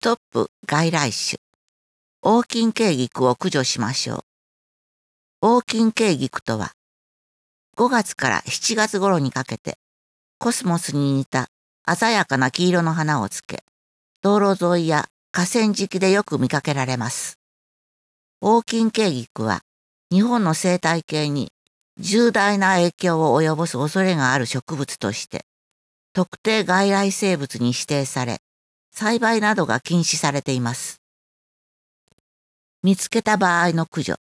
トップ外来種。黄金頸菊を駆除しましょう。黄金頸菊とは、5月から7月頃にかけて、コスモスに似た鮮やかな黄色の花をつけ、道路沿いや河川敷でよく見かけられます。黄金頸菊は、日本の生態系に重大な影響を及ぼす恐れがある植物として、特定外来生物に指定され、栽培などが禁止されています。見つけた場合の駆除。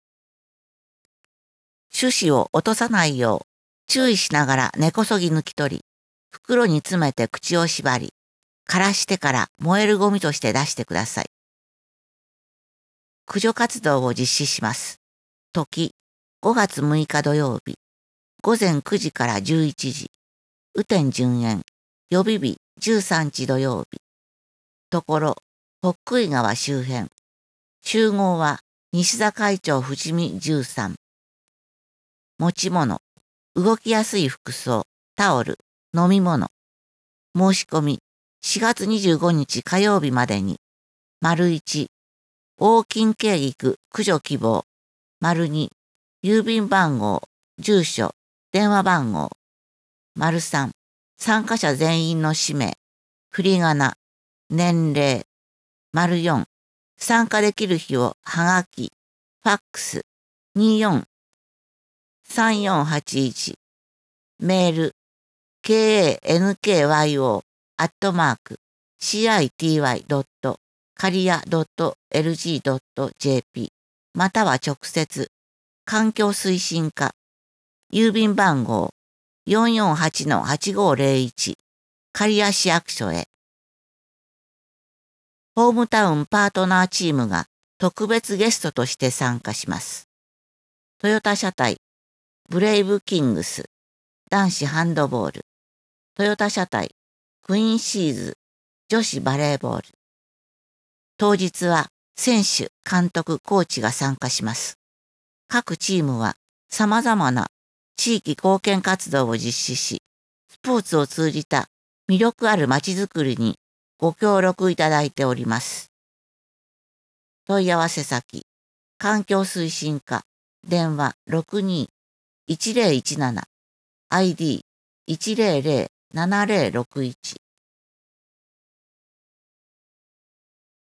種子を落とさないよう注意しながら根こそぎ抜き取り、袋に詰めて口を縛り、枯らしてから燃えるゴミとして出してください。駆除活動を実施します。時、5月6日土曜日、午前9時から11時、雨天順延、予備日13日土曜日。ところ、北杭川周辺。集合は西座会長富士見13。持ち物、動きやすい服装、タオル、飲み物。申し込み、4月25日火曜日までに。1、黄金頸菊駆除希望。2、郵便番号、住所、電話番号。3、参加者全員の氏名、振り仮名、年齢。4、参加できる日をはがき、ファックス、243481、メール、kankyo.city.career.lg.jp または直接、環境推進課、郵便番号448-8501、刈谷市役所へ。ホームタウンパートナーチームが特別ゲストとして参加します。トヨタ車体、ブレイブキングス、男子ハンドボール、トヨタ車体、クイーンシーズ、女子バレーボール。当日は選手、監督、コーチが参加します。各チームは様々な地域貢献活動を実施し、スポーツを通じた魅力あるまちづくりにご協力いただいております。問い合わせ先、環境推進課、電話62-1017、ID100-7061